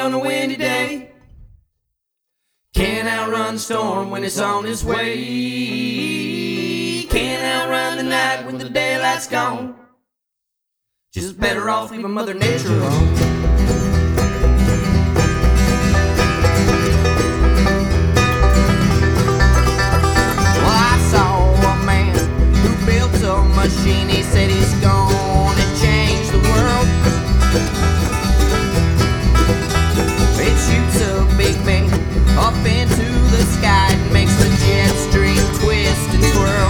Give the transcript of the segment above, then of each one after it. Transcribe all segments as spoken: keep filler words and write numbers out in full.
on a windy day. Can't outrun the storm when it's on its way. Can't outrun the night when the daylight's gone. Just better off leaving Mother Nature alone. Well, I saw a man who built a machine. He said he's gonna change the world. It shoots a big bang up into the sky and makes the jet stream twist and twirl.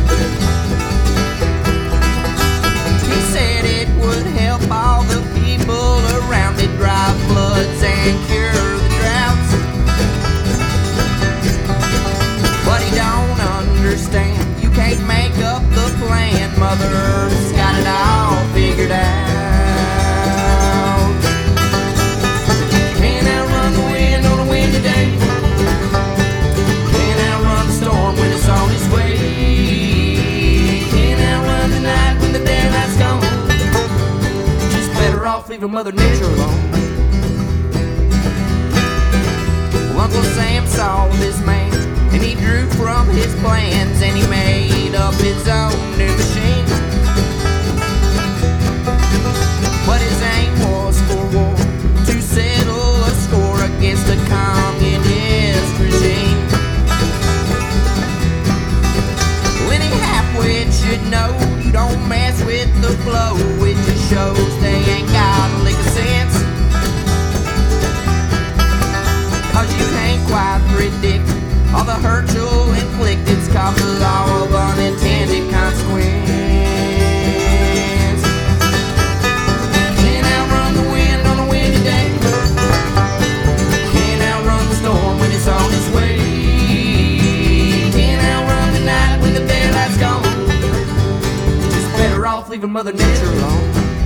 He said it would help all the people around it, drive floods and cure the droughts. But he don't understand, you can't make up the plan. Mother Earth's got it all figured out. Can't outrun the wind on a windy day. Can't outrun the storm when it's on its way. Can't outrun the night when the daylight's gone. Just better off leaving Mother Nature alone. Well, Uncle Sam saw this man and he drew from his plans and he made up his own new machine. But his aim was for war, to settle a score against the communist regime. When he halfway should know, you don't mess with the flow. It just shows they ain't got a lick of sense. Cause you can't quite predict all the hurt you'll inflict. It's called the law of unintended consequence. Can't outrun the wind on a windy day. Can't outrun the storm when it's on its way. Can't outrun the night when the daylight's gone. Just better off leaving Mother Nature alone.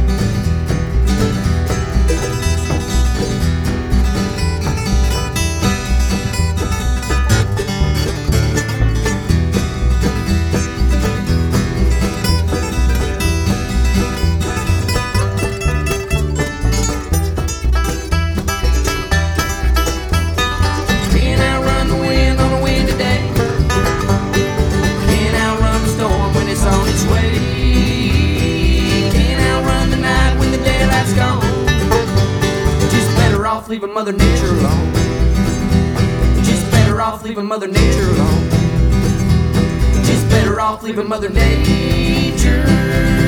Leaving Mother Nature alone. Just better off leaving Mother Nature alone. Just better off leaving Mother Nature.